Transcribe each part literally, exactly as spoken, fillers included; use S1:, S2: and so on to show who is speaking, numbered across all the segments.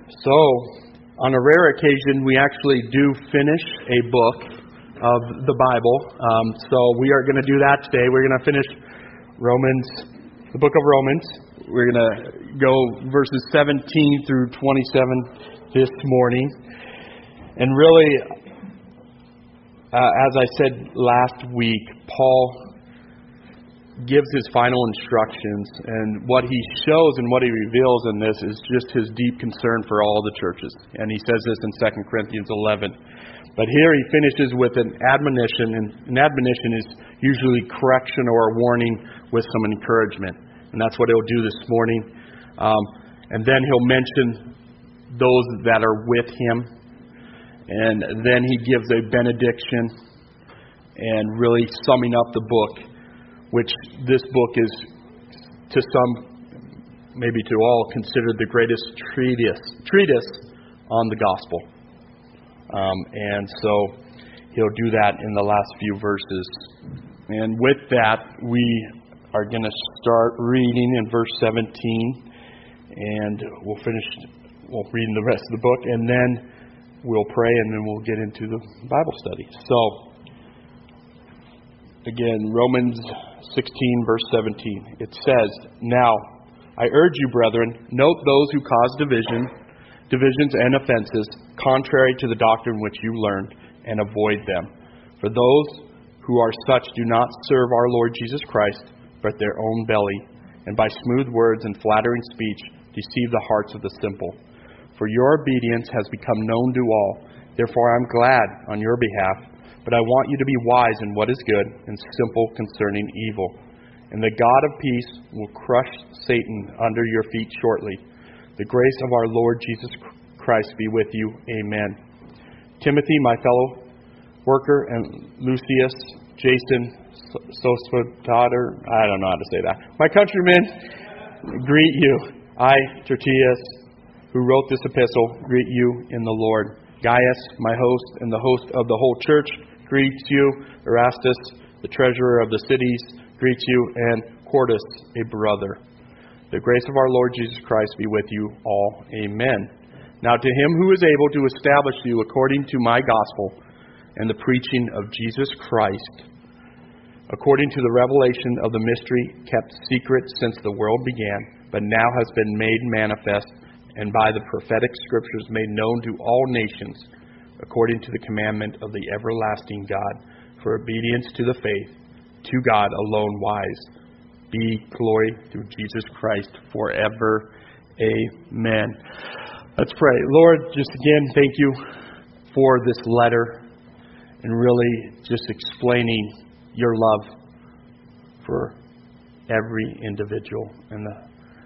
S1: So, on a rare occasion, we actually do finish a book of the Bible. Um, so we are going to do that today. We're going to finish Romans, the book of Romans. We're going to go verses seventeen through twenty-seven this morning. And really, uh, as I said last week, Paul gives his final instructions, and what he shows and what he reveals in this is just his deep concern for all the churches. And he says this in Second Corinthians eleven. But here he finishes with an admonition, and an admonition is usually correction or a warning with some encouragement. And that's what he'll do this morning. Um, and then he'll mention those that are with him. And then he gives a benediction and really summing up the book, which this book is, to some, maybe to all, considered the greatest treatise treatise on the gospel. Um, and so he'll do that in the last few verses. And with that, we are going to start reading in verse seventeen, and we'll finish, we'll reading the rest of the book, and then we'll pray, and then we'll get into the Bible study. So, again, Romans sixteen, verse seventeen. It says, "Now, I urge you, brethren, note those who cause division, divisions and offenses, contrary to the doctrine which you learned, and avoid them. For those who are such do not serve our Lord Jesus Christ, but their own belly, and by smooth words and flattering speech deceive the hearts of the simple. For your obedience has become known to all. Therefore I am glad on your behalf. But I want you to be wise in what is good and simple concerning evil. And the God of peace will crush Satan under your feet shortly. The grace of our Lord Jesus Christ be with you. Amen. Timothy, my fellow worker, and Lucius, Jason, Sosipater, I don't know how to say that. My countrymen, greet you. I, Tertius, who wrote this epistle, greet you in the Lord. Gaius, my host, and the host of the whole church, greets you. Erastus, the treasurer of the cities, greets you. And Quartus, a brother. The grace of our Lord Jesus Christ be with you all. Amen. Now to him who is able to establish you according to my gospel and the preaching of Jesus Christ, according to the revelation of the mystery kept secret since the world began, but now has been made manifest, and by the prophetic scriptures made known to all nations, according to the commandment of the everlasting God, for obedience to the faith, to God alone wise, be glory through Jesus Christ forever. Amen. Let's pray. Lord, just again, thank you for this letter, and really just explaining your love for every individual, and the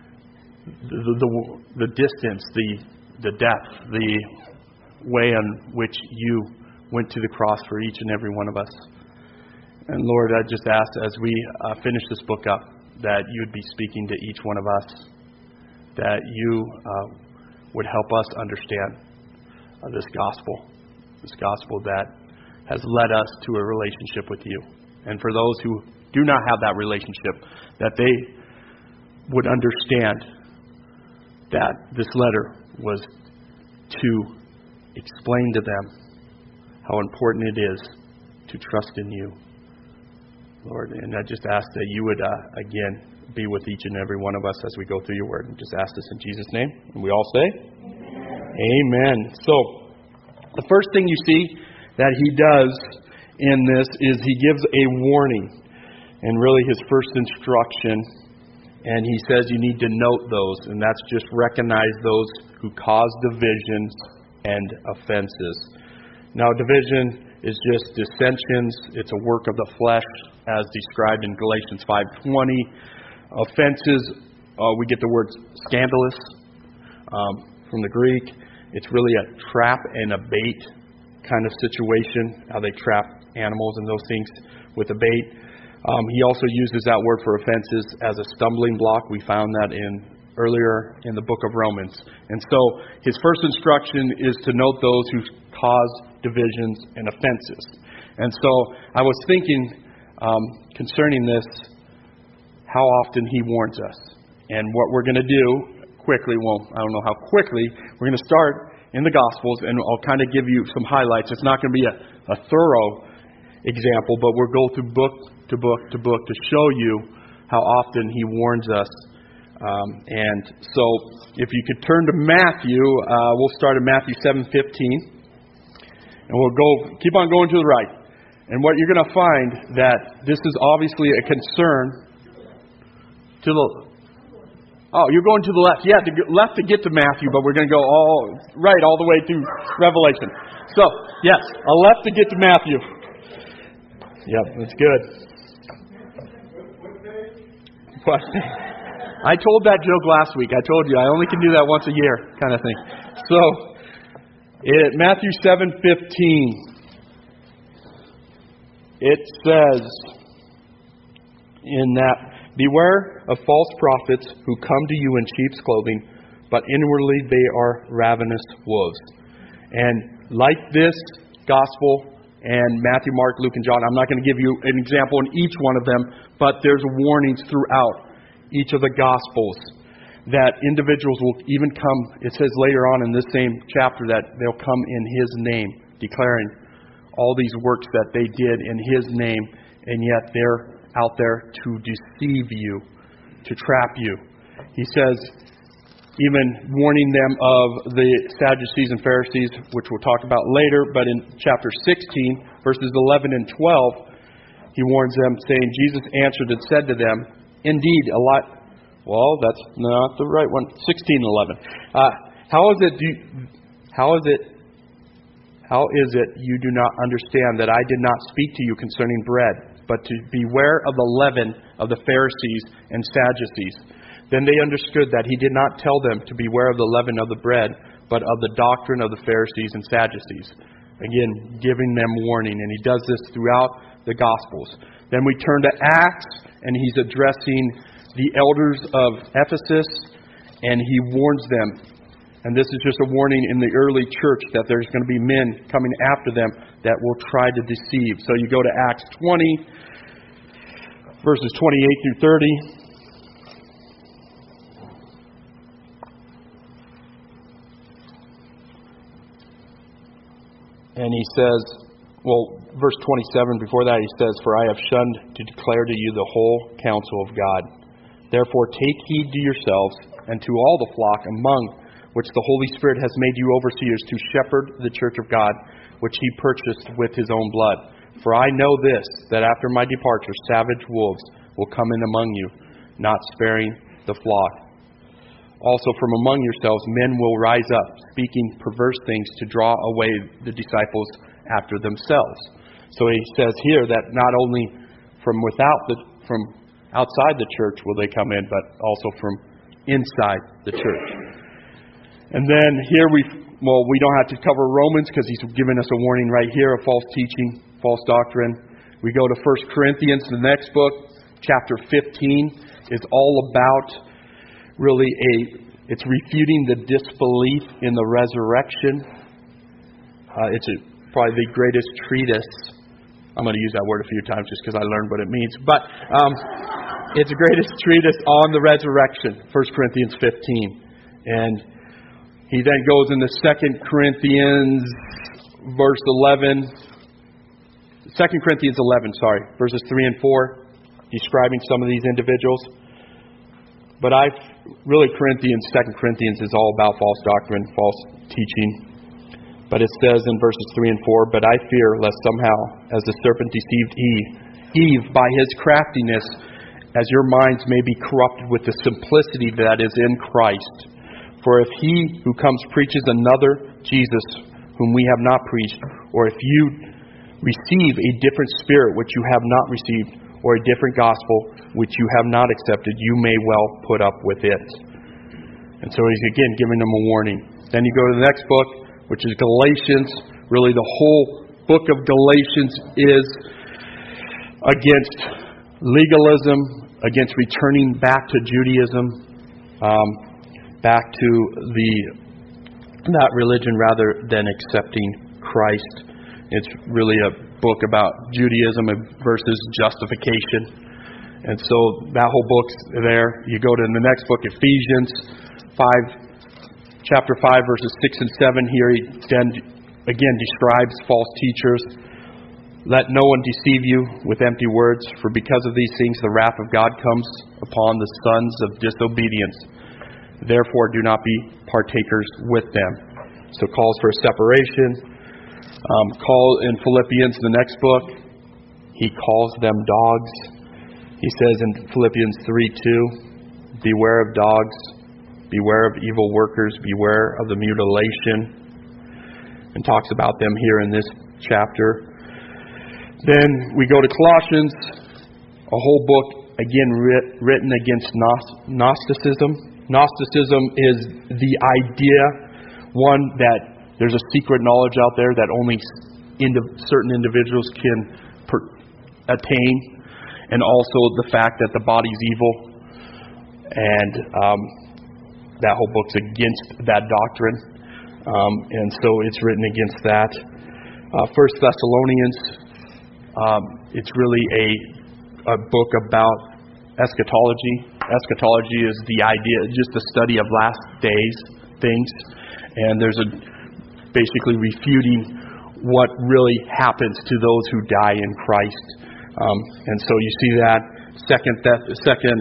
S1: The, the, the distance, the the depth, the way in which you went to the cross for each and every one of us. And Lord, I just ask as we uh, finish this book up, that you would be speaking to each one of us, that you uh, would help us understand uh, this gospel, this gospel that has led us to a relationship with you. And for those who do not have that relationship, that they would understand that this letter was to explain to them how important it is to trust in you, Lord. And I just ask that you would, uh, again, be with each and every one of us as we go through your word. And just ask this in Jesus' name. And we all say, Amen. Amen. So, the first thing you see that he does in this is he gives a warning. And really his first instruction, and he says you need to note those, and that's just recognize those who cause divisions and offenses. Now, division is just dissensions. It's a work of the flesh, as described in Galatians five twenty. Offenses, uh, we get the word scandalous um, from the Greek. It's really a trap and a bait kind of situation, how they trap animals and those things with a bait. Um, he also uses that word for offenses as a stumbling block. We found that in earlier in the book of Romans. And so his first instruction is to note those who cause divisions and offenses. And so I was thinking um, concerning this, how often he warns us. And what we're going to do quickly, well, I don't know how quickly, we're going to start in the Gospels, and I'll kind of give you some highlights. It's not going to be a, a thorough example, but we'll go through book to book to book to show you how often He warns us. Um, and so, if you could turn to Matthew, uh, we'll start at Matthew seven fifteen, and we'll go keep on going to the right. And what you're going to find that this is obviously a concern to the. Oh, you're going to the left. Yeah, to get, left to get to Matthew, but we're going to go all right all the way through Revelation. So, yes, a left to get to Matthew. Yep, that's good. What? I told that joke last week. I told you I only can do that once a year, kind of thing. So, it, Matthew seven fifteen, it says in that. Beware of false prophets who come to you in sheep's clothing, but inwardly they are ravenous wolves. And like this gospel and Matthew, Mark, Luke, and John, I'm not going to give you an example in each one of them, but there's warnings throughout each of the gospels that individuals will even come. It says later on in this same chapter that they'll come in His name, declaring all these works that they did in His name, and yet they're out there to deceive you, to trap you. He says, even warning them of the Sadducees and Pharisees, which we'll talk about later, but in chapter sixteen, verses eleven and twelve, He warns them, saying, Jesus answered and said to them, indeed, a lot... Well, that's not the right one. sixteen eleven. Uh, how is it... Do you, how is it... How is it you do not understand that I did not speak to you concerning bread, but to beware of the leaven of the Pharisees and Sadducees? Then they understood that He did not tell them to beware of the leaven of the bread, but of the doctrine of the Pharisees and Sadducees. Again, giving them warning. And He does this throughout the Gospels. Then we turn to Acts, and He's addressing the elders of Ephesus, and He warns them. And this is just a warning in the early church that there's going to be men coming after them that will try to deceive. So you go to Acts twenty, verses twenty-eight through thirty. And he says, well, verse twenty-seven, before that he says, for I have shunned to declare to you the whole counsel of God. Therefore take heed to yourselves and to all the flock among which the Holy Spirit has made you overseers to shepherd the church of God, which He purchased with His own blood. For I know this, that after my departure savage wolves will come in among you, not sparing the flock. Also from among yourselves men will rise up, speaking perverse things to draw away the disciples after themselves. So he says here that not only from without the from outside the church will they come in, but also from inside the church. And then here we, well, we don't have to cover Romans because he's given us a warning right here of false teaching, false doctrine. We go to First Corinthians, the next book, chapter fifteen, is all about really a, it's refuting the disbelief in the resurrection. Uh, it's a, probably the greatest treatise. I'm going to use that word a few times just because I learned what it means. But um, it's the greatest treatise on the resurrection, First Corinthians fifteen. And he then goes into Second Corinthians, verse eleven. Second Corinthians eleven, sorry, verses three and four, describing some of these individuals. But I really, Corinthians, Second Corinthians is all about false doctrine, false teaching. But it says in verses three and four, but I fear lest somehow, as the serpent deceived Eve, Eve by his craftiness, as your minds may be corrupted with the simplicity that is in Christ. For if he who comes preaches another Jesus, whom we have not preached, or if you receive a different spirit which you have not received, or a different gospel which you have not accepted, you may well put up with it. And so he's again giving them a warning. Then you go to the next book, which is Galatians. Really the whole book of Galatians is against legalism, against returning back to Judaism, um, back to the that religion rather than accepting Christ. It's really a book about Judaism versus justification. And so that whole book's there. You go to the next book, Ephesians, five, chapter five, verses six and seven here, he then again describes false teachers. Let no one deceive you with empty words, for because of these things the wrath of God comes upon the sons of disobedience. Therefore do not be partakers with them. So calls for a separation. Um, call in Philippians, the next book, he calls them dogs. He says in Philippians three two, beware of dogs, beware of evil workers, beware of the mutilation, and talks about them here in this chapter. Then we go to Colossians, a whole book, again, writ, written against Gnosticism. Gnosticism is the idea, one, that there's a secret knowledge out there that only indiv- certain individuals can per- attain, and also the fact that the body's evil, and um, that whole book's against that doctrine, um, and so it's written against that. Uh, First Thessalonians, um, it's really a, a book about eschatology. Eschatology is the idea, just the study of last days things, and there's a basically refuting what really happens to those who die in Christ. Um, and so you see that second, Thess- second,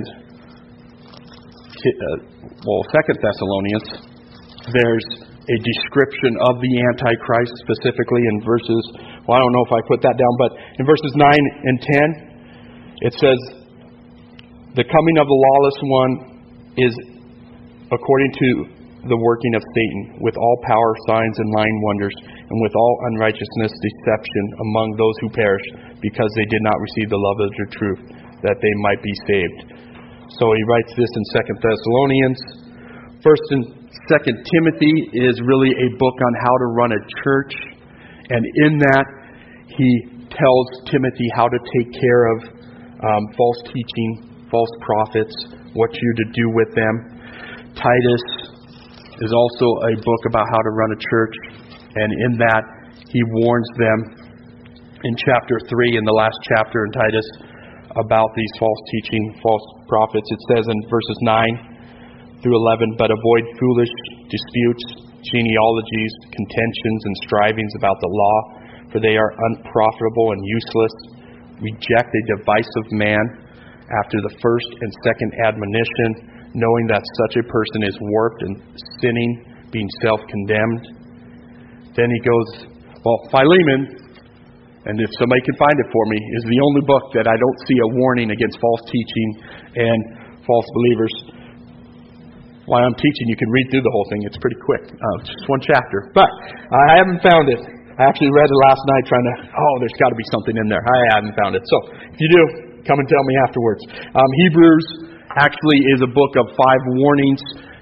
S1: uh, well, Second Thessalonians. There's a description of the Antichrist specifically in verses. Well, I don't know if I put that down, but in verses nine and ten, it says, "The coming of the lawless one is according to the working of Satan, with all power, signs, and lying wonders, and with all unrighteousness, deception among those who perish, because they did not receive the love of the truth, that they might be saved." So he writes this in Second Thessalonians. First and Second Timothy is really a book on how to run a church, and in that he tells Timothy how to take care of um, false teaching, false prophets, what you're to do with them. Titus is also a book about how to run a church, and in that he warns them in chapter three, in the last chapter in Titus, about these false teaching, false prophets. It says in verses nine through eleven, "But avoid foolish disputes, genealogies, contentions, and strivings about the law, for they are unprofitable and useless. Reject a divisive man after the first and second admonition, knowing that such a person is warped and sinning, being self-condemned." Then he goes, well, Philemon, and if somebody can find it for me, is the only book that I don't see a warning against false teaching and false believers. While I'm teaching, you can read through the whole thing. It's pretty quick. Uh, just one chapter. But I haven't found it. I actually read it last night trying to, oh, there's got to be something in there. I haven't found it. So if you do, come and tell me afterwards. Um, Hebrews actually is a book of five warnings,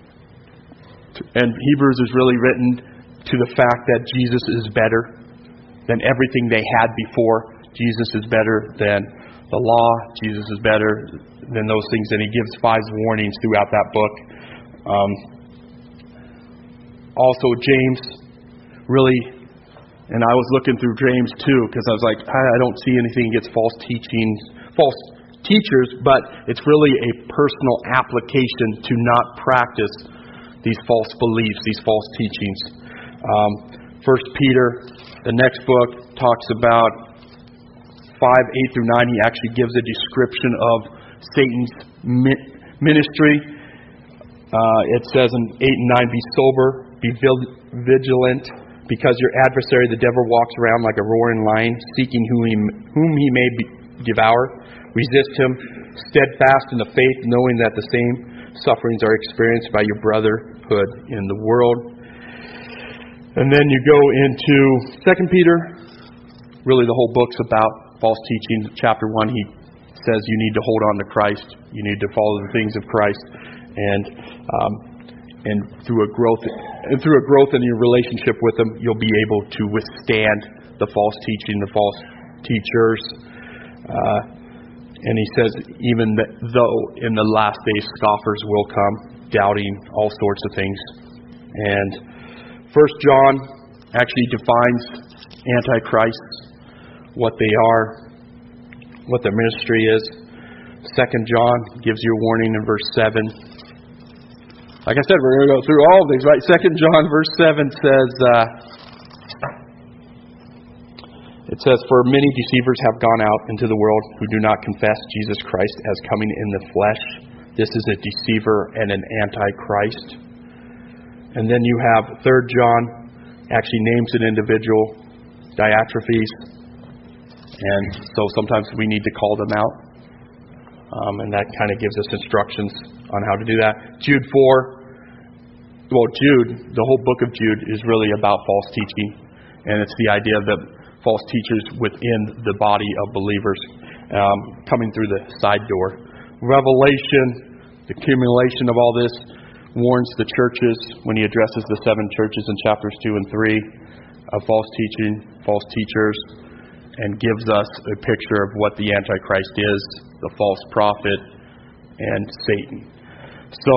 S1: and Hebrews is really written to the fact that Jesus is better than everything they had before. Jesus is better than the law. Jesus is better than those things, and he gives five warnings throughout that book. Um, also, James, really, and I was looking through James too, because I was like, I, I don't see anything against false teachings, false teachers, but it's really a personal application to not practice these false beliefs, these false teachings. Um, First Peter, the next book, talks about five, eight through nine. He actually gives a description of Satan's mi- ministry. Uh, it says in eight and nine, "Be sober, be vigilant, because your adversary, the devil, walks around like a roaring lion, seeking whom he, whom he may be, devour. Resist him, steadfast in the faith, knowing that the same sufferings are experienced by your brotherhood in the world." And then you go into Second Peter. Really, the whole book's about false teaching. Chapter one, he says you need to hold on to Christ. You need to follow the things of Christ, and um, and through a growth and through a growth in your relationship with Him, you'll be able to withstand the false teaching, the false teachers. Uh, and he says, even that though in the last days scoffers will come, doubting all sorts of things. And First John actually defines antichrists, what they are, what their ministry is. Second John gives you a warning in verse seven. like I said, we're going to go through all of these, right? Second John verse seven says, uh, it says, "For many deceivers have gone out into the world who do not confess Jesus Christ as coming in the flesh. This is a deceiver and an antichrist." And then you have Third John actually names an individual, Diotrephes. And so sometimes we need to call them out. Um, and that kind of gives us instructions on how to do that. Jude four, well, Jude, the whole book of Jude is really about false teaching. And it's the idea that false teachers within the body of believers um, coming through the side door. Revelation, the accumulation of all this, warns the churches when he addresses the seven churches in chapters two and three of false teaching, false teachers, and gives us a picture of what the Antichrist is, the false prophet, and Satan. So,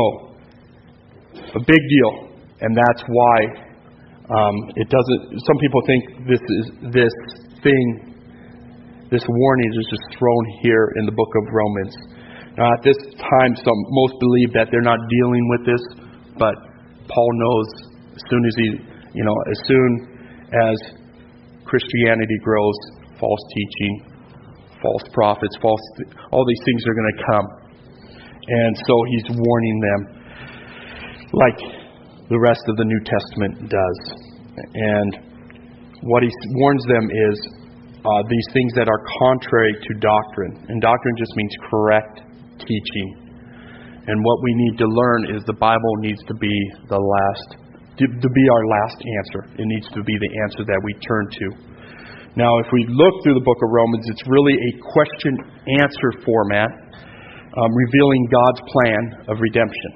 S1: a big deal, and that's why um, it doesn't. Some people think this is this thing, this warning is just thrown here in the book of Romans. Now, at this time, some most believe that they're not dealing with this, but Paul knows as soon as he, you know, as soon as Christianity grows, false teaching, false prophets, false, all these things are going to come. And so he's warning them like the rest of the New Testament does. And what he warns them is uh, these things that are contrary to doctrine. And doctrine just means correct teaching. And what we need to learn is the Bible needs to be the last, to, to be our last answer. It needs to be the answer that we turn to. Now, if we look through the book of Romans, it's really a question-answer format, um, revealing God's plan of redemption.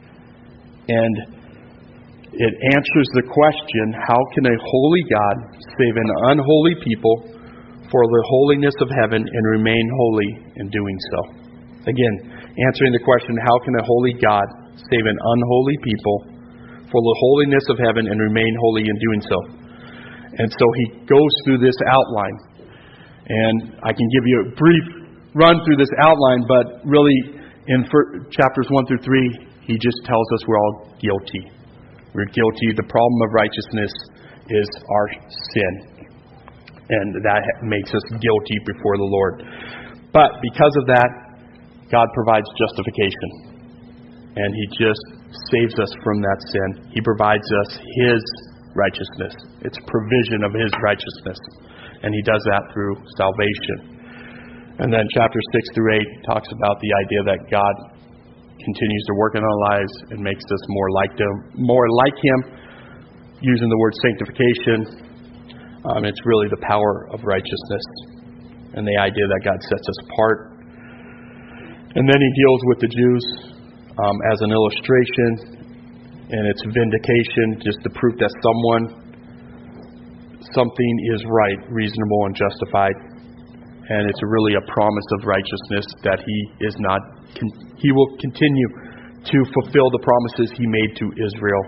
S1: And it answers the question, how can a holy God save an unholy people for the holiness of heaven and remain holy in doing so? Again, answering the question, how can a holy God save an unholy people for the holiness of heaven and remain holy in doing so? And so he goes through this outline. And I can give you a brief run through this outline, but really in chapters one through three, he just tells us we're all guilty. We're guilty. The problem of righteousness is our sin. And that makes us guilty before the Lord. But because of that, God provides justification. And he just saves us from that sin. He provides us his righteousness. It's provision of his righteousness. And he does that through salvation. And then chapters six through eight talks about the idea that God continues to work in our lives and makes us more like him, more like him, using the word sanctification. Um, it's really the power of righteousness and the idea that God sets us apart. And then he deals with the Jews um, as an illustration, and it's vindication, just the proof that someone, something is right, reasonable, and justified. And it's really a promise of righteousness that he is not, he will continue to fulfill the promises he made to Israel.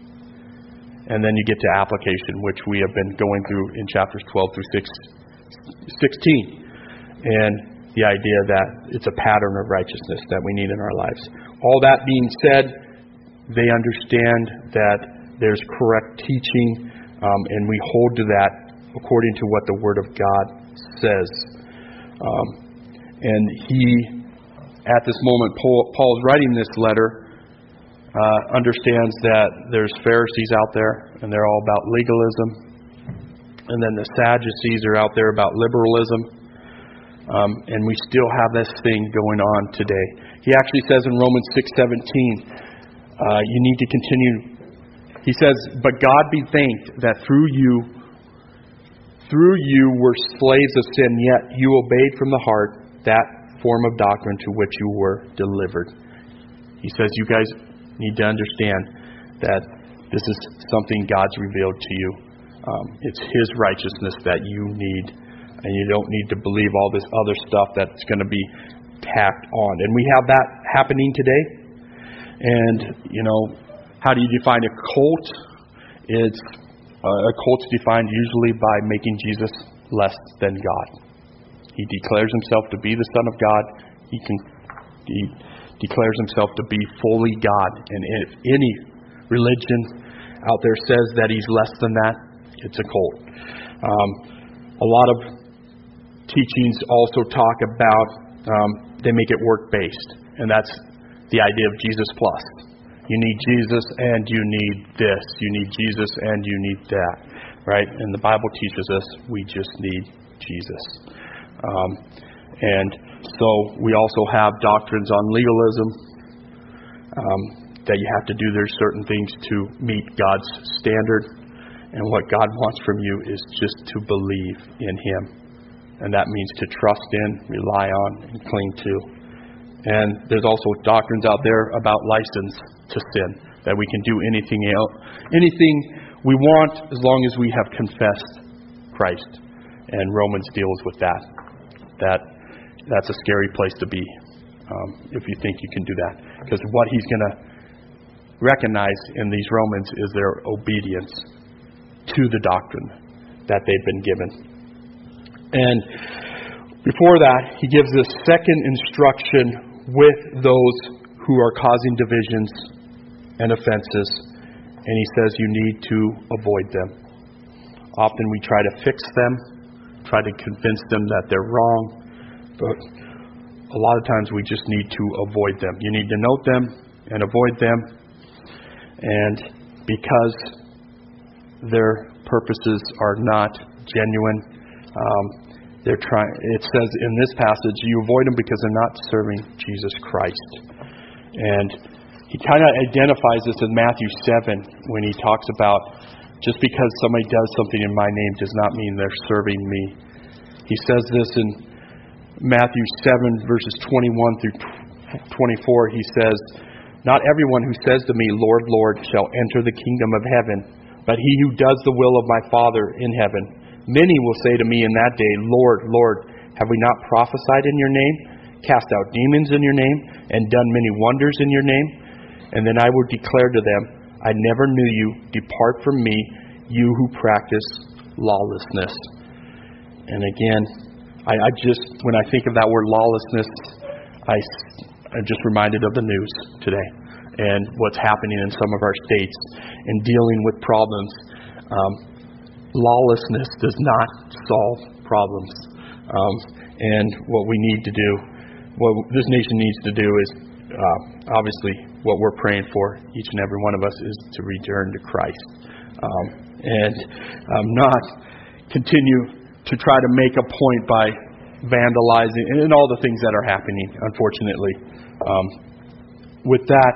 S1: And then you get to application, which we have been going through in chapters twelve through sixteen. And the idea that it's a pattern of righteousness that we need in our lives. All that being said, they understand that there's correct teaching, um, and we hold to that according to what the Word of God says. Um, and he, at this moment, Paul, Paul's writing this letter, uh, understands that there's Pharisees out there, and they're all about legalism. And then the Sadducees are out there about liberalism. Um, and we still have this thing going on today. He actually says in Romans six seventeen, uh, you need to continue. He says, "But God be thanked that through you, through you were slaves of sin, yet you obeyed from the heart that form of doctrine to which you were delivered." He says, you guys need to understand that this is something God's revealed to you. Um, it's His righteousness that you need. And you don't need to believe all this other stuff that's going to be tacked on. And we have that happening today. And, you know, how do you define a cult? It's uh, a cult's defined usually by making Jesus less than God. He declares himself to be the Son of God. He, can, he declares himself to be fully God. And if any religion out there says that he's less than that, it's a cult. Um, a lot of teachings also talk about, um, they make it work-based. And that's the idea of Jesus plus. You need Jesus and you need this. You need Jesus and you need that. Right? And the Bible teaches us we just need Jesus. Um, and so we also have doctrines on legalism, um, that you have to do there's certain things to meet God's standard. And what God wants from you is just to believe in Him. And that means to trust in, rely on, and cling to. And there's also doctrines out there about license to sin, that we can do anything else, anything we want as long as we have confessed Christ. And Romans deals with that. That that's a scary place to be, um, if you think you can do that. Because what he's going to recognize in these Romans is their obedience to the doctrine that they've been given. And before that, he gives this second instruction with those who are causing divisions and offenses. And he says you need to avoid them. Often we try to fix them, try to convince them that they're wrong. But a lot of times we just need to avoid them. You need to note them and avoid them. And because their purposes are not genuine, um, they're trying. It says in this passage, you avoid them because they're not serving Jesus Christ. And he kind of identifies this in Matthew seven when he talks about just because somebody does something in my name does not mean they're serving me. He says this in Matthew seven, verses twenty-one through twenty-four. He says, not everyone who says to me, Lord, Lord, shall enter the kingdom of heaven, but he who does the will of my Father in heaven. Many will say to me in that day, Lord, Lord, have we not prophesied in your name, cast out demons in your name, and done many wonders in your name? And then I will declare to them, I never knew you. Depart from me, you who practice lawlessness. And again, I, I just, when I think of that word lawlessness, I, I'm just reminded of the news today and what's happening in some of our states and dealing with problems. Um, lawlessness does not solve problems. Um, and what we need to do, what this nation needs to do is, uh, obviously, what we're praying for, each and every one of us, is to return to Christ. Um, and um, not continue to try to make a point by vandalizing and all the things that are happening, unfortunately. Um, with that,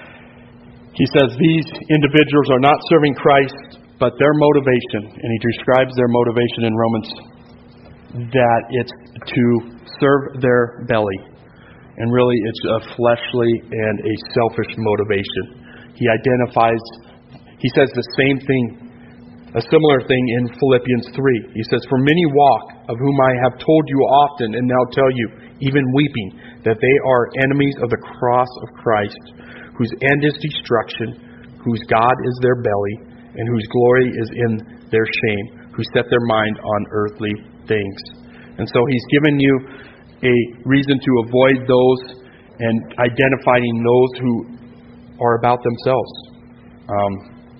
S1: he says these individuals are not serving Christ, but their motivation, and he describes their motivation in Romans, that it's to serve their belly. And really, it's a fleshly and a selfish motivation. He identifies, he says the same thing, a similar thing in Philippians three. He says, for many walk, of whom I have told you often, and now tell you, even weeping, that they are enemies of the cross of Christ, whose end is destruction, whose God is their belly, and whose glory is in their shame, who set their mind on earthly things. And so he's given you a reason to avoid those and identifying those who are about themselves. Um,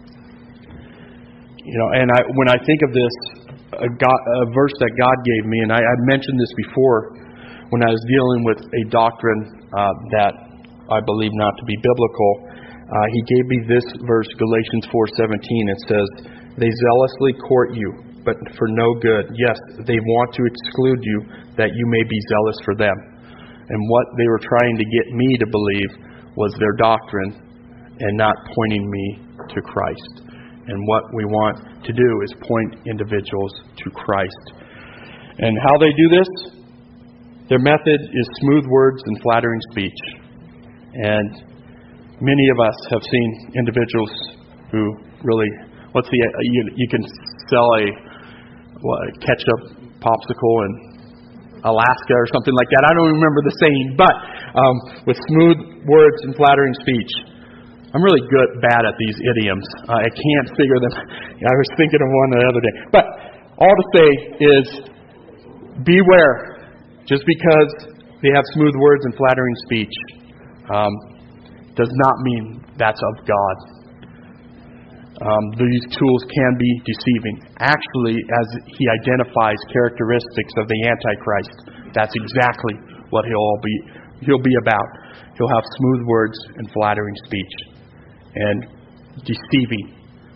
S1: you know, and I, when I think of this, a, God, a verse that God gave me, and I, I mentioned this before when I was dealing with a doctrine uh, that I believe not to be biblical. Uh, he gave me this verse, Galatians four seventeen. It says, they zealously court you, but for no good. Yes, they want to exclude you, that you may be zealous for them. And what they were trying to get me to believe was their doctrine and not pointing me to Christ. And what we want to do is point individuals to Christ. And how they do this? Their method is smooth words and flattering speech. And many of us have seen individuals who really, what's the, you, you can sell a, what, a ketchup popsicle in Alaska or something like that. I don't remember the saying, but um, with smooth words and flattering speech. I'm really good, bad at these idioms. Uh, I can't figure them. I was thinking of one the other day. But all to say is, beware. Just because they have smooth words and flattering speech, um, does not mean that's of God. Um, these tools can be deceiving. Actually, as he identifies characteristics of the Antichrist, that's exactly what he'll be. He'll be about. He'll have smooth words and flattering speech, and deceiving,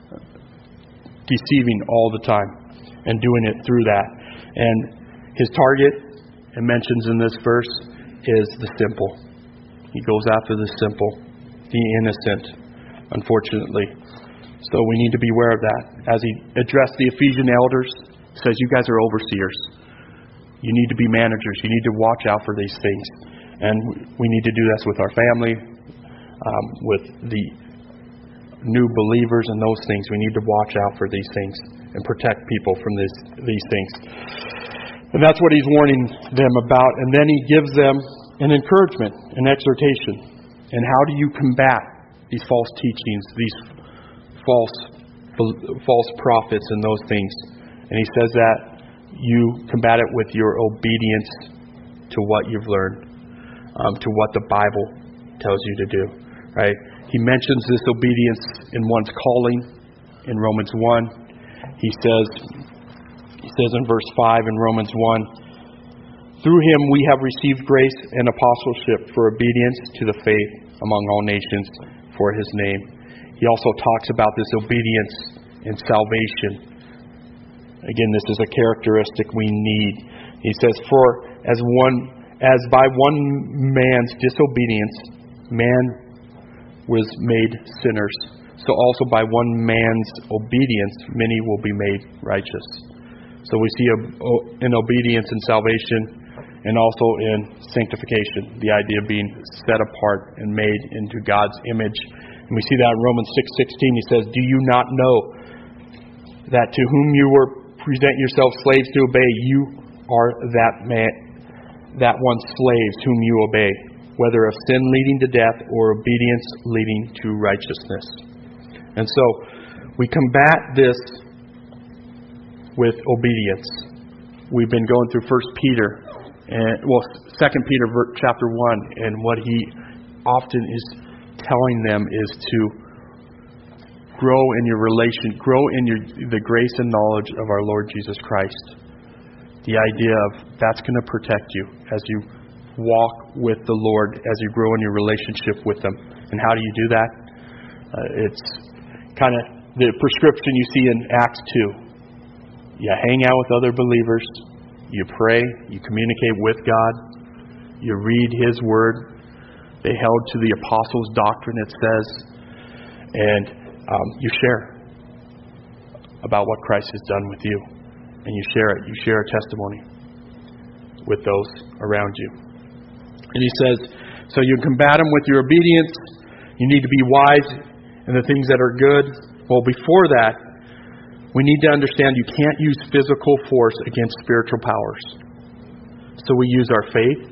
S1: deceiving all the time, and doing it through that. And his target, it mentions in this verse, is the simple. He goes after the simple, the innocent, unfortunately. So we need to be aware of that. As he addressed the Ephesian elders, he says, you guys are overseers. You need to be managers. You need to watch out for these things. And we need to do this with our family, um, with the new believers and those things. We need to watch out for these things and protect people from this, these things. And that's what he's warning them about. And then he gives them an encouragement, an exhortation. And how do you combat these false teachings, these false false prophets and those things? And he says that you combat it with your obedience to what you've learned, um, to what the Bible tells you to do. Right? He mentions this obedience in one's calling in Romans one. He says, he says in verse five in Romans one, through him we have received grace and apostleship for obedience to the faith among all nations for his name. He also talks about this obedience in salvation. Again, this is a characteristic we need. He says, for as one as by one man's disobedience man was made sinners, so also by one man's obedience many will be made righteous. So we see in obedience and salvation, and also in sanctification, the idea of being set apart and made into God's image. And we see that in Romans six sixteen. He says, do you not know that to whom you were present yourselves slaves to obey, you are that man, that one's slaves whom you obey, whether of sin leading to death or obedience leading to righteousness. And so we combat this with obedience. We've been going through First Peter, and well, Second Peter chapter one, and what he often is telling them is to grow in your relation, grow in your the grace and knowledge of our Lord Jesus Christ. The idea of that's going to protect you as you walk with the Lord, as you grow in your relationship with Him. And how do you do that? Uh, it's kind of the prescription you see in Acts two. You hang out with other believers. You pray, you communicate with God, you read His Word. They held to the apostles' doctrine, it says, and um, you share about what Christ has done with you. And you share it. You share a testimony with those around you. And he says, so you combat them with your obedience. You need to be wise in the things that are good. Well, before that, we need to understand you can't use physical force against spiritual powers. So we use our faith.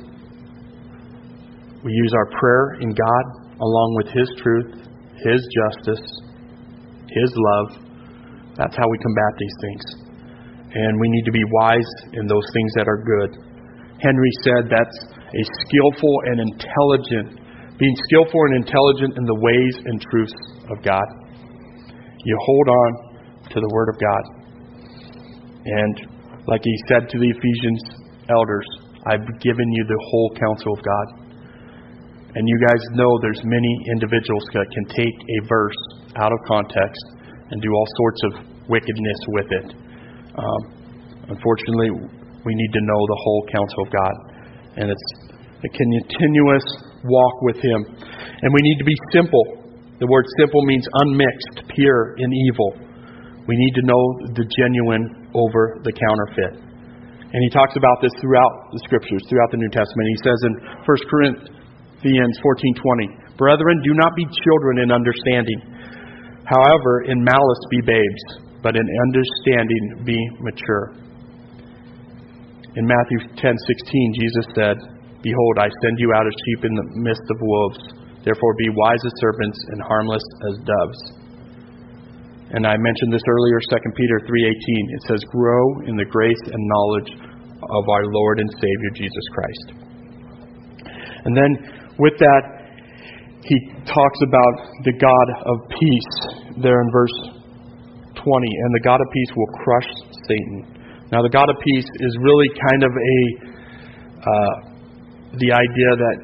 S1: We use our prayer in God along with His truth, His justice, His love. That's how we combat these things. And we need to be wise in those things that are good. Henry said that's a skillful and intelligent, being skillful and intelligent in the ways and truths of God. You hold on to the Word of God. And like he said to the Ephesians elders, I've given you the whole counsel of God. And you guys know there's many individuals that can take a verse out of context and do all sorts of wickedness with it. Um, unfortunately, we need to know the whole counsel of God. And it's a continuous walk with Him. And we need to be simple. The word simple means unmixed, pure, in evil. We need to know the genuine over the counterfeit. And he talks about this throughout the Scriptures, throughout the New Testament. He says in First Corinthians fourteen twenty, brethren, do not be children in understanding. However, in malice be babes, but in understanding be mature. In Matthew ten sixteen, Jesus said, behold, I send you out as sheep in the midst of wolves. Therefore be wise as serpents and harmless as doves. And I mentioned this earlier, Second Peter three eighteen. It says, grow in the grace and knowledge of our Lord and Savior Jesus Christ. And then with that, he talks about the God of peace there in verse twenty. And the God of peace will crush Satan. Now, the God of peace is really kind of a uh, the idea that,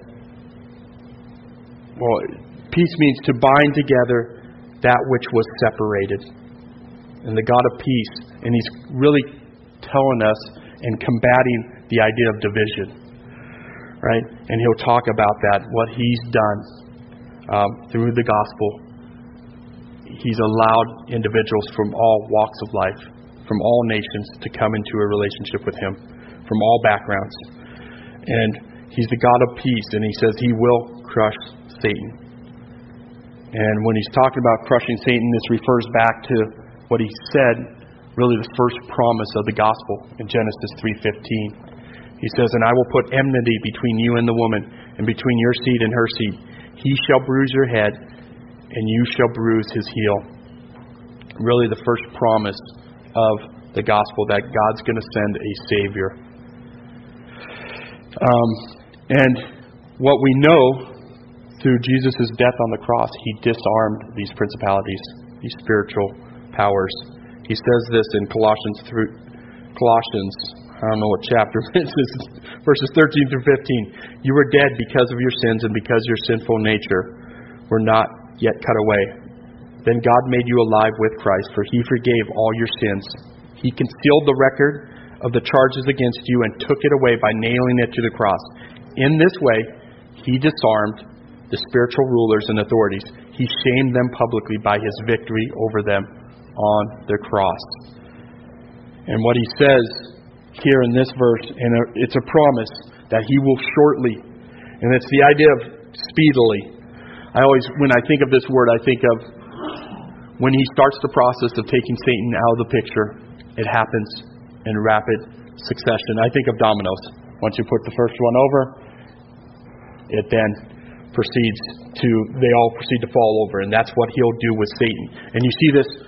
S1: well, peace means to bind together that which was separated. And the God of peace, and he's really telling us and combating the idea of division, right? And he'll talk about that, what he's done um, through the gospel. He's allowed individuals from all walks of life, from all nations, to come into a relationship with him, from all backgrounds. And he's the God of peace, and he says he will crush Satan. And when he's talking about crushing Satan, this refers back to what he said, really the first promise of the gospel in Genesis three fifteen. He says, "And I will put enmity between you and the woman, and between your seed and her seed. He shall bruise your head, and you shall bruise his heel." Really the first promise of the gospel, that God's going to send a Savior. Um, and what we know through Jesus' death on the cross, he disarmed these principalities, these spiritual powers. He says this in Colossians, through, Colossians, I don't know what chapter this is, verses thirteen through fifteen. "You were dead because of your sins and because your sinful nature were not yet cut away. Then God made you alive with Christ, for he forgave all your sins. He concealed the record of the charges against you and took it away by nailing it to the cross. In this way, he disarmed the spiritual rulers and authorities. He shamed them publicly by his victory over them on the cross." And what he says here in this verse, and it's a promise that he will shortly, and it's the idea of speedily. I always, when I think of this word, I think of when he starts the process of taking Satan out of the picture, it happens in rapid succession. I think of dominoes. Once you put the first one over, it then proceeds to, they all proceed to fall over, and that's what he'll do with Satan. And you see this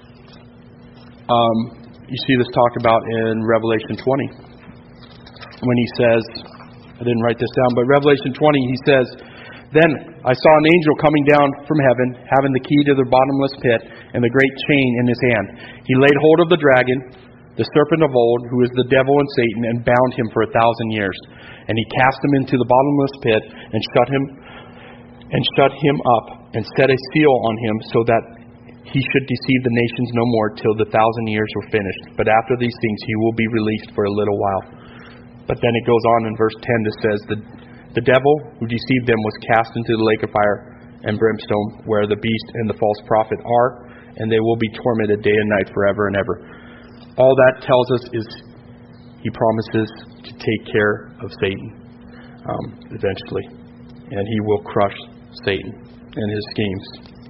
S1: um, you see this talked about in Revelation twenty, when he says, I didn't write this down, but Revelation twenty, he says, "Then I saw an angel coming down from heaven, having the key to the bottomless pit and the great chain in his hand. He laid hold of the dragon, the serpent of old, who is the devil and Satan, and bound him for a thousand years. And he cast him into the bottomless pit and shut him and shut him up and set a seal on him, so that he should deceive the nations no more till the thousand years were finished. But after these things he will be released for a little while." But then it goes on in verse ten, it says, the, the devil who deceived them was cast into the lake of fire and brimstone, where the beast and the false prophet are, and they will be tormented day and night forever and ever. All that tells us is he promises to take care of Satan um, eventually. And he will crush Satan and his schemes.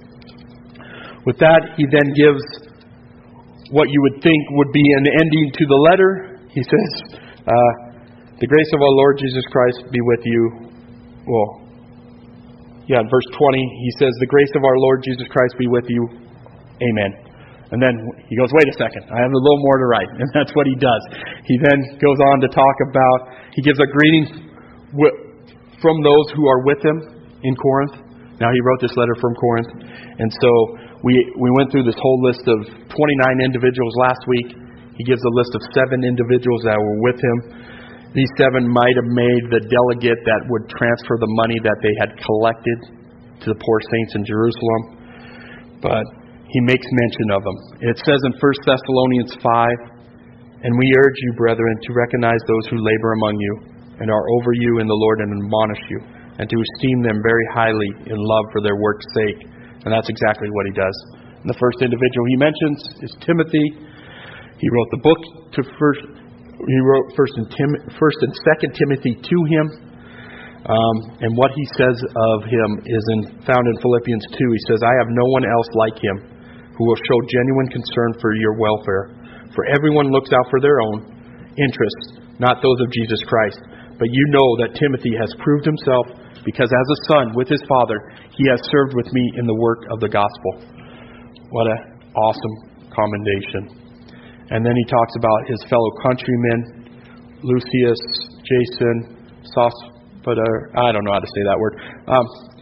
S1: With that, he then gives what you would think would be an ending to the letter. He says, uh, "The grace of our Lord Jesus Christ be with you." Well, yeah, in verse twenty, he says, "The grace of our Lord Jesus Christ be with you. Amen." And then he goes, wait a second, I have a little more to write. And that's what he does. He then goes on to talk about, he gives a greeting from those who are with him in Corinth. Now, he wrote this letter from Corinth. And so we we went through this whole list of twenty-nine individuals last week. He gives a list of seven individuals that were with him. These seven might have made the delegate that would transfer the money that they had collected to the poor saints in Jerusalem. But he makes mention of them. It says in First Thessalonians five, "And we urge you, brethren, to recognize those who labor among you and are over you in the Lord and admonish you, and to esteem them very highly in love for their work's sake." And that's exactly what he does. And the first individual he mentions is Timothy. He wrote the book to first. He wrote First and Tim, First and Second Timothy to him. Um, and what he says of him is in, found in Philippians two. He says, "I have no one else like him who will show genuine concern for your welfare. For everyone looks out for their own interests, not those of Jesus Christ. But you know that Timothy has proved himself, because as a son with his father, he has served with me in the work of the gospel." What an awesome commendation. And then he talks about his fellow countrymen, Lucius, Jason, Sospater, I don't know how to say that word, um,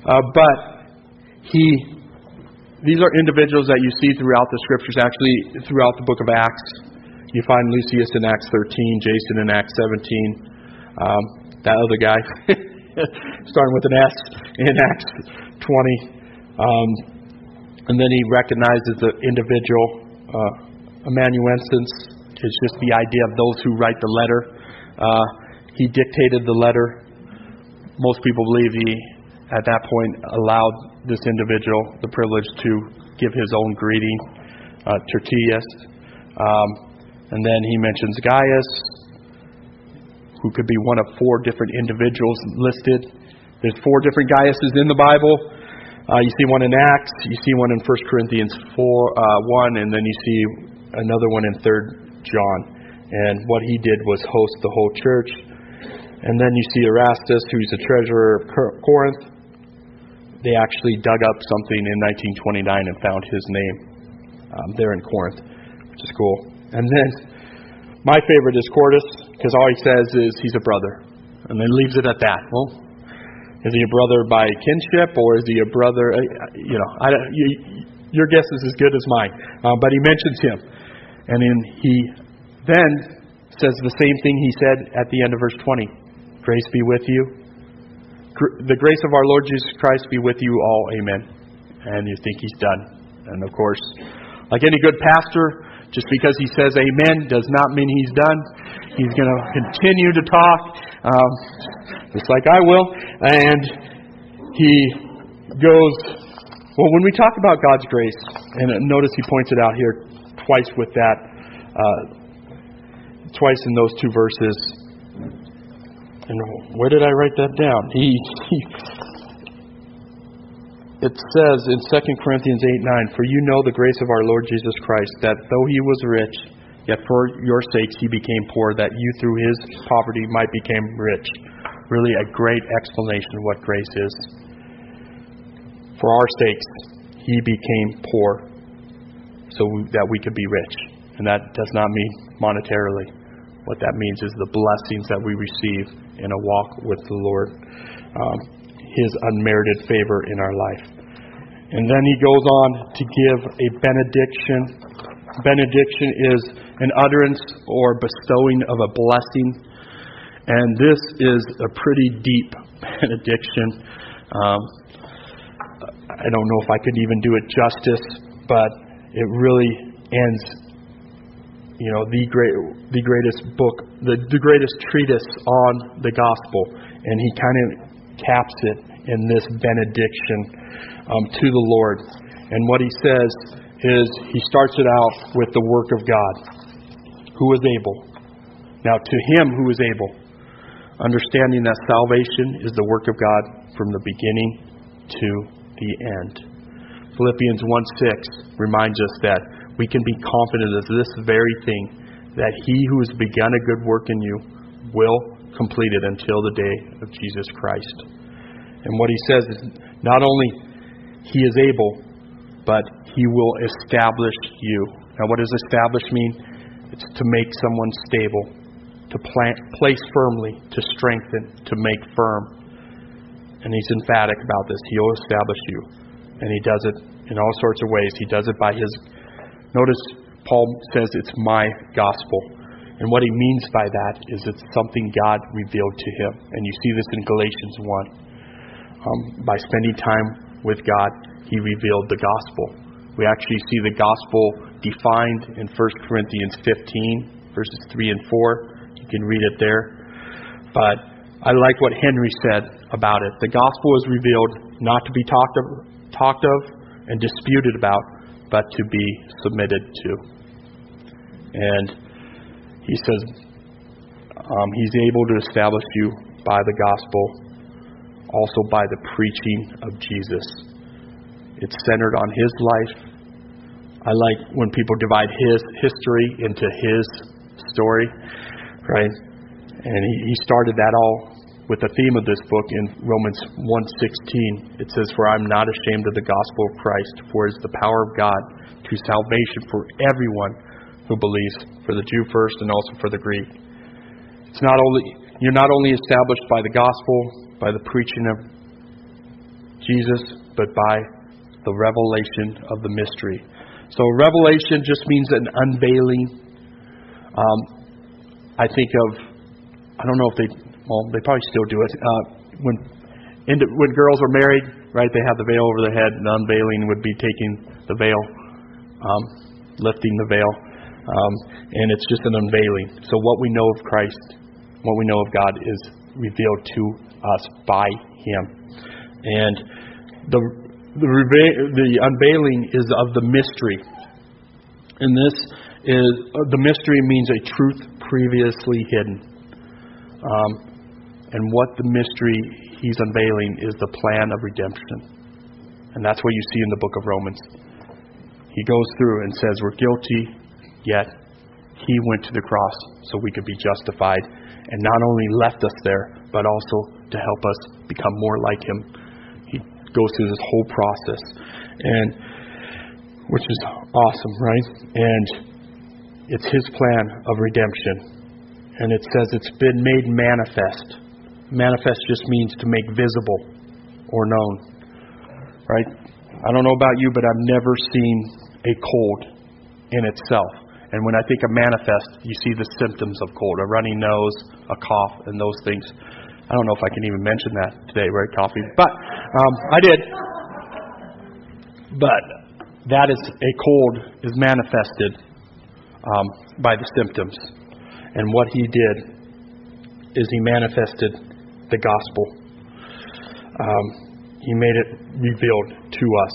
S1: Uh, but he, these are individuals that you see throughout the Scriptures, actually throughout the book of Acts. You find Lucius in Acts thirteen, Jason in Acts seventeen, um, that other guy, starting with an S, in Acts twenty. Um, and then he recognizes the individual uh, amanuensis. It's just the idea of those who write the letter. Uh, he dictated the letter. Most people believe he, at that point, allowed this individual the privilege to give his own greeting, uh, Tertius. Um, and then he mentions Gaius, who could be one of four different individuals listed. There's four different Gaiuses in the Bible. Uh, you see one in Acts, you see one in First Corinthians four, uh, one, and then you see another one in Third John. And what he did was host the whole church. And then you see Erastus, who's the treasurer of Corinth. They actually dug up something in nineteen twenty-nine and found his name um, there in Corinth, which is cool. And then my favorite is Quartus, because all he says is he's a brother. And then leaves it at that. Well, is he a brother by kinship, or is he a brother, you know, I, you, your guess is as good as mine. Uh, but he mentions him. And then he then says the same thing he said at the end of verse twenty. Grace be with you. The grace of our Lord Jesus Christ be with you all. Amen. And you think he's done. And of course, like any good pastor, just because he says amen does not mean he's done. He's going to continue to talk, um, just like I will. And he goes, well, when we talk about God's grace, and notice he points it out here twice with that, uh, twice in those two verses. And where did I write that down? He, he It says in Second Corinthians eight nine, for you know the grace of our Lord Jesus Christ, that though he was rich, yet for your sakes he became poor, that you through his poverty might become rich. Really a great explanation of what grace is. For our sakes he became poor, so that we could be rich. And that does not mean monetarily. What that means is the blessings that we receive in a walk with the Lord. Um, His unmerited favor in our life. And then he goes on to give a benediction. Benediction is an utterance or bestowing of a blessing. And this is a pretty deep benediction. Um, I don't know if I could even do it justice, but it really ends, you know, the great, the greatest book, the, the greatest treatise on the gospel. And he kind of caps it in this benediction um, to the Lord. And what he says is, he starts it out with the work of God, who is able. Now, to him who is able, understanding that salvation is the work of God from the beginning to the end. Philippians one six reminds us that we can be confident of this very thing, that he who has begun a good work in you will complete it until the day of Jesus Christ. And what he says is, not only he is able, but he will establish you. Now, what does establish mean? It's to make someone stable, to plant, place firmly, to strengthen, to make firm. And he's emphatic about this. He'll establish you. And he does it in all sorts of ways. He does it by his... Notice Paul says it's my gospel. And what he means by that is it's something God revealed to him. And you see this in Galatians one. Um, by spending time with God, he revealed the gospel. We actually see the gospel defined in First Corinthians fifteen, verses three and four. You can read it there. But I like what Henry said about it. The gospel is revealed not to be talked of, talked of and disputed about, but to be submitted to. And he says um, he's able to establish you by the gospel, also by the preaching of Jesus. It's centered on his life. I like when people divide his history into his story, right? And he, he started that all with the theme of this book in Romans one sixteen. It says, for I'm not ashamed of the gospel of Christ, for it is the power of God to salvation for everyone who believes, for the Jew first and also for the Greek. It's not only you're not only established by the gospel, by the preaching of Jesus, but by the revelation of the mystery. So revelation just means an unveiling. Um, I think of, I don't know if they, well, they probably still do it. Uh, when when girls are married, right, they have the veil over their head, and the unveiling would be taking the veil, um, lifting the veil. Um, and it's just an unveiling. So what we know of Christ, what we know of God is revealed to us by Him. And the the, the unveiling is of the mystery. And this is, uh, the mystery means a truth previously hidden. Um, and what the mystery He's unveiling is the plan of redemption. And that's what you see in the book of Romans. He goes through and says we're guilty, yet He went to the cross so we could be justified, and not only left us there, but also to help us become more like Him. He goes through this whole process, and which is awesome, right? And it's His plan of redemption. And it says it's been made manifest. Manifest just means to make visible or known, right? I don't know about you, but I've never seen a cold in itself. And when I think of manifest, you see the symptoms of cold, a runny nose, a cough, and those things. I don't know if I can even mention that today, right, coffee? But um, I did. But that is, a cold is manifested um, by the symptoms. And what He did is He manifested the gospel. Um, he made it revealed to us.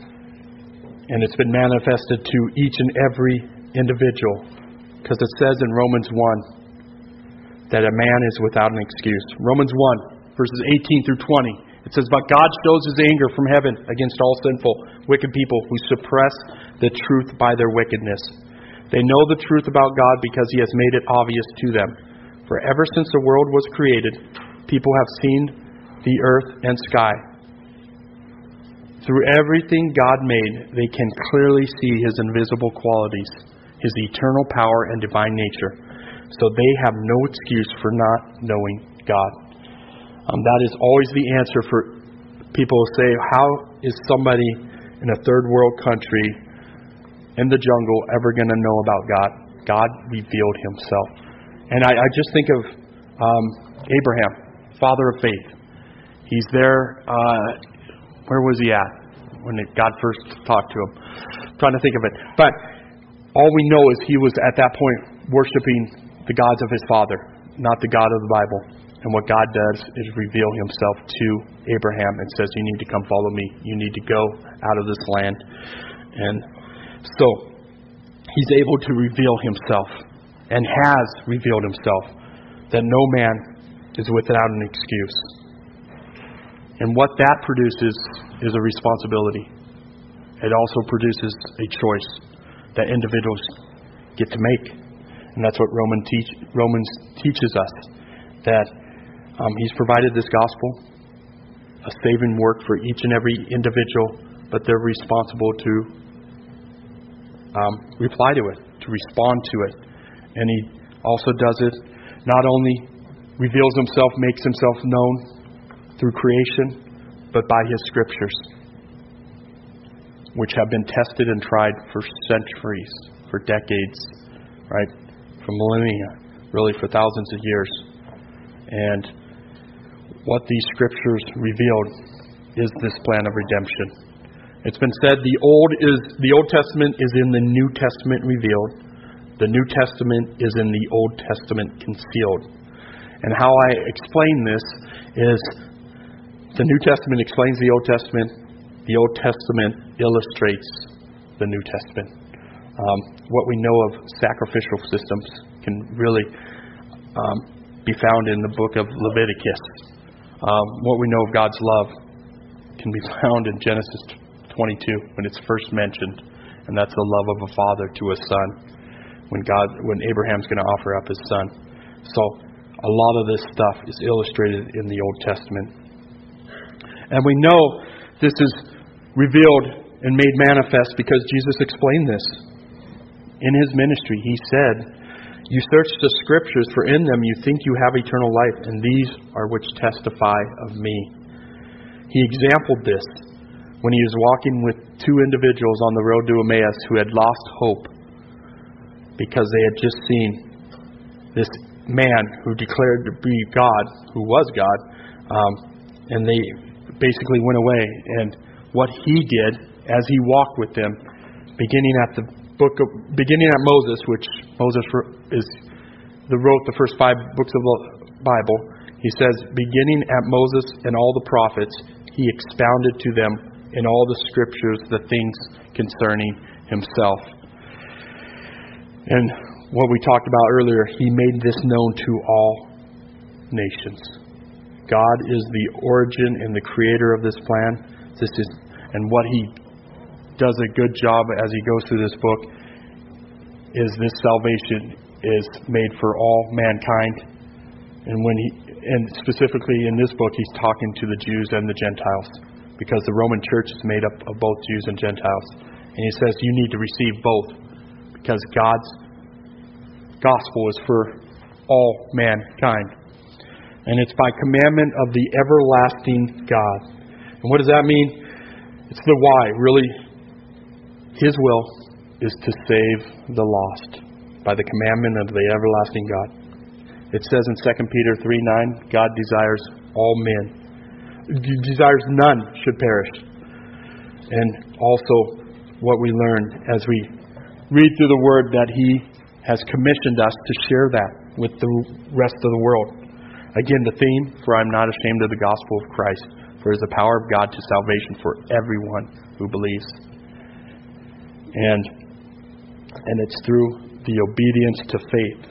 S1: And it's been manifested to each and every individual. Because it says in Romans one that a man is without an excuse. Romans one, verses eighteen through twenty. It says, "But God shows His anger from heaven against all sinful, wicked people who suppress the truth by their wickedness. They know the truth about God because He has made it obvious to them. For ever since the world was created, people have seen the earth and sky. Through everything God made, they can clearly see His invisible qualities, His eternal power and divine nature. So they have no excuse for not knowing God." Um, that is always the answer for people who say, how is somebody in a third world country in the jungle ever going to know about God? God revealed Himself. And I, I just think of um, Abraham, father of faith. He's there. Uh, where was he at when God first talked to him? I'm trying to think of it. But all we know is he was at that point worshiping the gods of his father, not the God of the Bible. And what God does is reveal Himself to Abraham and says, you need to come follow me. You need to go out of this land. And so He's able to reveal Himself and has revealed Himself, that no man is without an excuse. And what that produces is a responsibility. It also produces a choice that individuals get to make. And that's what Roman teach, Romans teaches us, that um, He's provided this gospel, a saving work for each and every individual, but they're responsible to um, reply to it, to respond to it. And He also does it, not only reveals Himself, makes Himself known through creation, but by His scriptures, which have been tested and tried for centuries, for decades, right? For millennia, really for thousands of years. And what these scriptures revealed is this plan of redemption. It's been said the Old is the Old Testament is in the New Testament revealed. The New Testament is in the Old Testament concealed. And how I explain this is the New Testament explains the Old Testament. The Old Testament illustrates the New Testament. Um, what we know of sacrificial systems can really um, be found in the book of Leviticus. Um, what we know of God's love can be found in Genesis twenty-two when it's first mentioned, and that's the love of a father to a son. When God, when Abraham's going to offer up his son. So a lot of this stuff is illustrated in the Old Testament. And we know this is revealed and made manifest because Jesus explained this. In His ministry, He said, "You search the Scriptures, for in them you think you have eternal life, and these are which testify of me." He exampled this when he was walking with two individuals on the road to Emmaus who had lost hope because they had just seen this man who declared to be God, who was God, um, and they basically went away. And what he did as he walked with them, beginning at the book of, beginning at Moses, which Moses is the wrote the first five books of the Bible. He says, beginning at Moses and all the prophets, he expounded to them in all the scriptures the things concerning himself. And what we talked about earlier, he made this known to all nations. God is the origin and the creator of this plan. This is, and what he does a good job as he goes through this book is this salvation is made for all mankind. And when he, and specifically in this book, he's talking to the Jews and the Gentiles, because the Roman church is made up of both Jews and Gentiles. And he says you need to receive both, because God's gospel is for all mankind. And it's by commandment of the everlasting God. And what does that mean? It's the why, really. His will is to save the lost by the commandment of the everlasting God. It says in Second Peter three nine, God desires all men. He desires none should perish. And also what we learn as we read through the Word, that He has commissioned us to share that with the rest of the world. Again, the theme, for I am not ashamed of the gospel of Christ, for it is the power of God to salvation for everyone who believes. And and it's through the obedience to faith.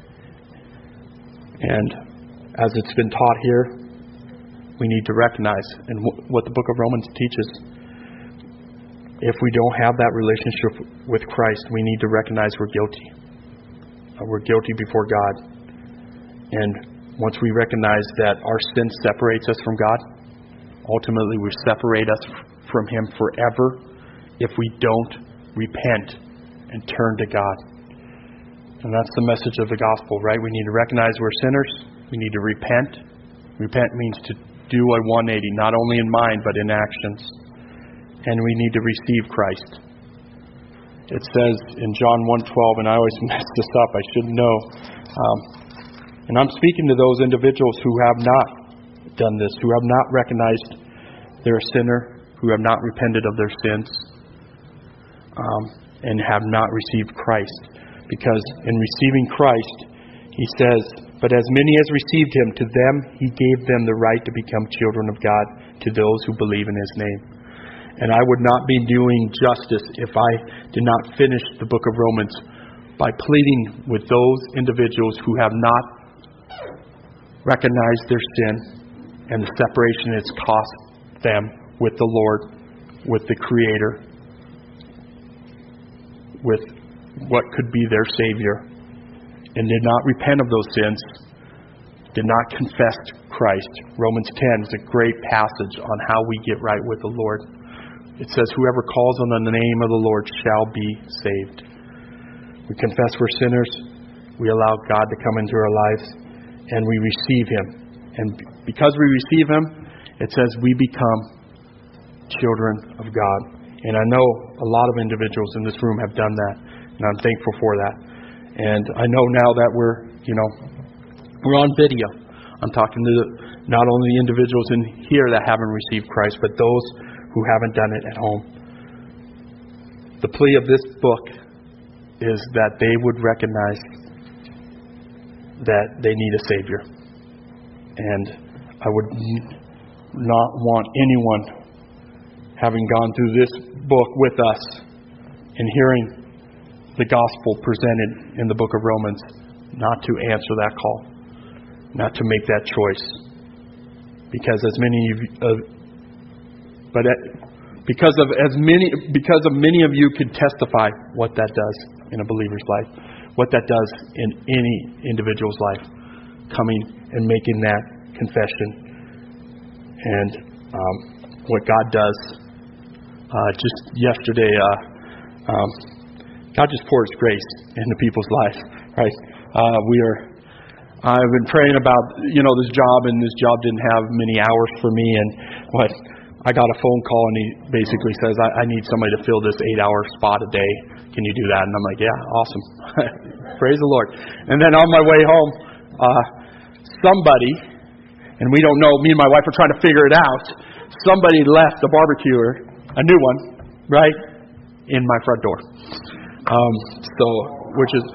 S1: And as it's been taught here, we need to recognize, and what the book of Romans teaches, if we don't have that relationship with Christ, we need to recognize we're guilty. We're guilty before God. And once we recognize that our sin separates us from God, ultimately we separate us from Him forever if we don't repent and turn to God. And that's the message of the gospel, right? We need to recognize we're sinners. We need to repent. Repent means to do a one eighty, not only in mind, but in actions. And we need to receive Christ. It says in John one twelve, and I always mess this up, I should know. Um, and I'm speaking to those individuals who have not done this, who have not recognized they're a sinner, who have not repented of their sins, um, and have not received Christ. Because in receiving Christ, He says, but as many as received Him, to them He gave them the right to become children of God, to those who believe in His name. And I would not be doing justice if I did not finish the book of Romans by pleading with those individuals who have not recognized their sin and the separation it's cost them with the Lord, with the Creator, with what could be their Savior, and did not repent of those sins, did not confess Christ. Romans ten is a great passage on how we get right with the Lord. It says, whoever calls on the name of the Lord shall be saved. We confess we're sinners. We allow God to come into our lives, and we receive Him. And because we receive Him, it says we become children of God. And I know a lot of individuals in this room have done that, and I'm thankful for that. And I know now that we're, you know, we're on video. I'm talking to not only the individuals in here that haven't received Christ, but those who haven't done it at home. The plea of this book is that they would recognize that they need a Savior. And I would not want anyone, having gone through this book with us and hearing the gospel presented in the book of Romans, not to answer that call, not to make that choice. Because as many of you, uh, but at, because of as many, because of many of you could testify what that does in a believer's life, what that does in any individual's life, coming and making that confession, and um, what God does. Uh, just yesterday, uh, um, God just pours grace into people's lives, right? Uh, we are I've been praying about, you know, this job, and this job didn't have many hours for me, and what I got a phone call, and he basically says, I, I need somebody to fill this eight-hour spot a day. Can you do that? And I'm like, yeah, awesome. Praise the Lord. And then on my way home, uh, somebody, and we don't know, me and my wife are trying to figure it out, somebody left the barbecuer, a new one, right, in my front door. Um, so, which is...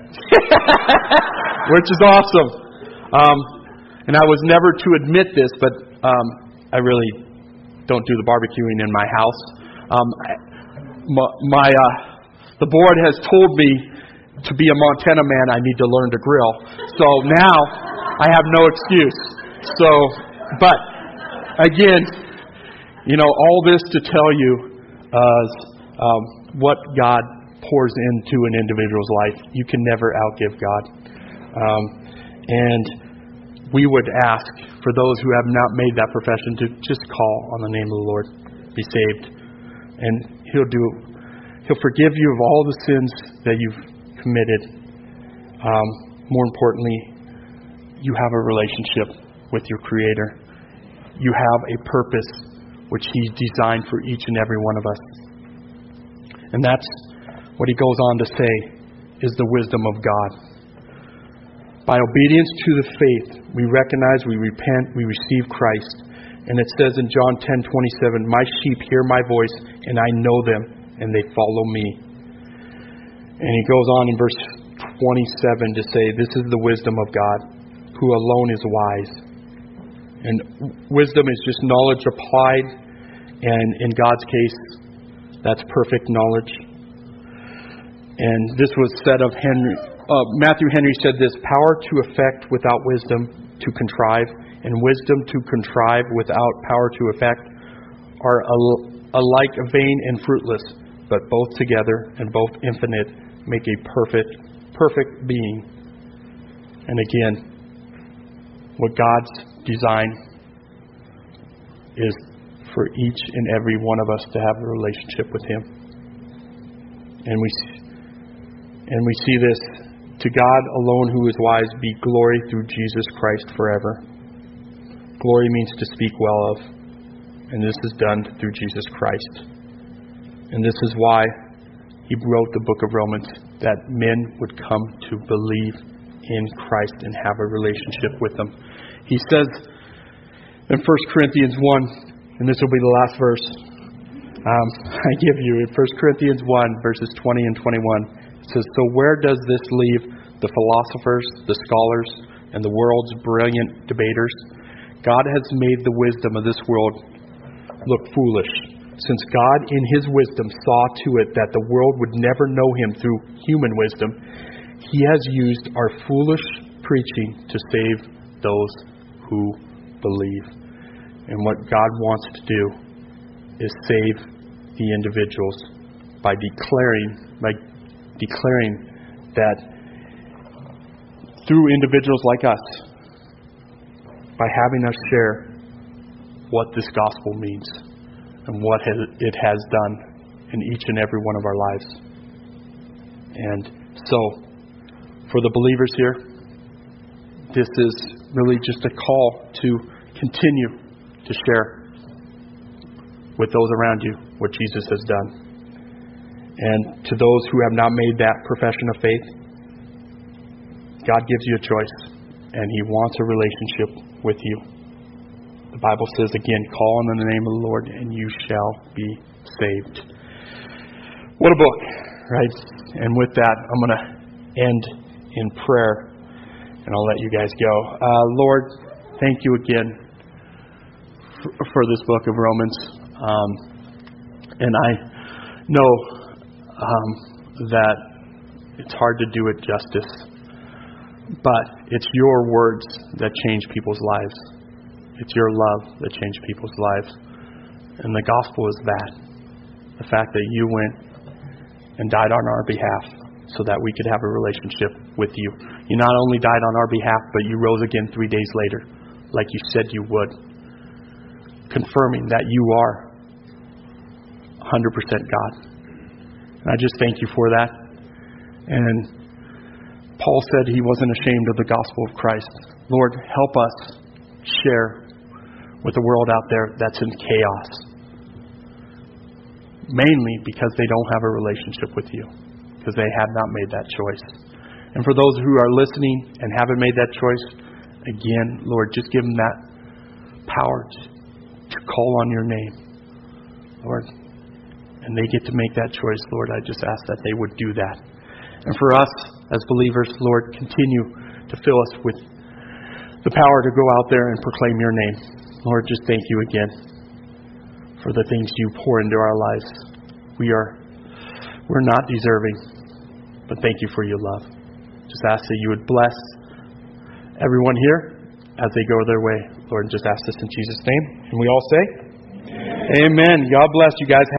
S1: which is awesome. Um, and I was never to admit this, but um, I really don't do the barbecuing in my house. Um, my, my uh, the board has told me to be a Montana man, I need to learn to grill. So now I have no excuse. So, but again, you know, all this to tell you uh, um, what God pours into an individual's life. You can never outgive God. Um, and we would ask for those who have not made that profession to just call on the name of the Lord, be saved, and He'll do. He'll forgive you of all the sins that you've committed. Um, more importantly, you have a relationship with your Creator. You have a purpose which He designed for each and every one of us, and that's what He goes on to say is the wisdom of God. By obedience to the faith, we recognize, we repent, we receive Christ. And it says in John ten twenty-seven, my sheep hear my voice, and I know them, and they follow me. And he goes on in verse twenty-seven to say, this is the wisdom of God, who alone is wise. And wisdom is just knowledge applied, and in God's case, that's perfect knowledge. And this was said of Henry, uh, Matthew Henry said this, power to effect without wisdom to contrive, and wisdom to contrive without power to effect are alike vain and fruitless, but both together and both infinite make a perfect, perfect being. And again, what God's design is for each and every one of us to have a relationship with Him. And we and we see this, to God alone who is wise be glory through Jesus Christ forever. Glory means to speak well of, and this is done through Jesus Christ. And this is why He wrote the book of Romans, that men would come to believe in Christ and have a relationship with Him. He says in First Corinthians one, and this will be the last verse um, I give you, in First Corinthians one, verses twenty and twenty-one, it says, so where does this leave the philosophers, the scholars, and the world's brilliant debaters? God has made the wisdom of this world look foolish, since God in His wisdom saw to it that the world would never know Him through human wisdom. He has used our foolish preaching to save those who believe. And what God wants to do is save the individuals by declaring, by declaring that through individuals like us, by having us share what this gospel means and what it has done in each and every one of our lives. And so, for the believers here, this is really just a call to continue to share with those around you what Jesus has done. And to those who have not made that profession of faith, God gives you a choice, and He wants a relationship with you. The Bible says again, call on the name of the Lord, and you shall be saved. What a book, right? And with that, I'm going to end in prayer, and I'll let you guys go. Uh, Lord, thank you again for, for this book of Romans. Um, and I know um, that it's hard to do it justice, but it's your words that change people's lives. It's your love that changed people's lives. And the gospel is that. The fact that you went and died on our behalf so that we could have a relationship with you. You not only died on our behalf, but you rose again three days later, like you said you would, confirming that you are one hundred percent God. And I just thank you for that. And Paul said he wasn't ashamed of the gospel of Christ. Lord, help us share with the world out there that's in chaos. Mainly because they don't have a relationship with you. Because they have not made that choice. And for those who are listening and haven't made that choice, again, Lord, just give them that power to, to call on your name. Lord, and they get to make that choice, Lord. I just ask that they would do that. And for us as believers, Lord, continue to fill us with the power to go out there and proclaim your name. Lord, just thank you again for the things you pour into our lives. We are, we're not deserving, but thank you for your love. Just ask that you would bless everyone here as they go their way. Lord, just ask this in Jesus' name. And we all say, Amen. Amen. God bless you guys.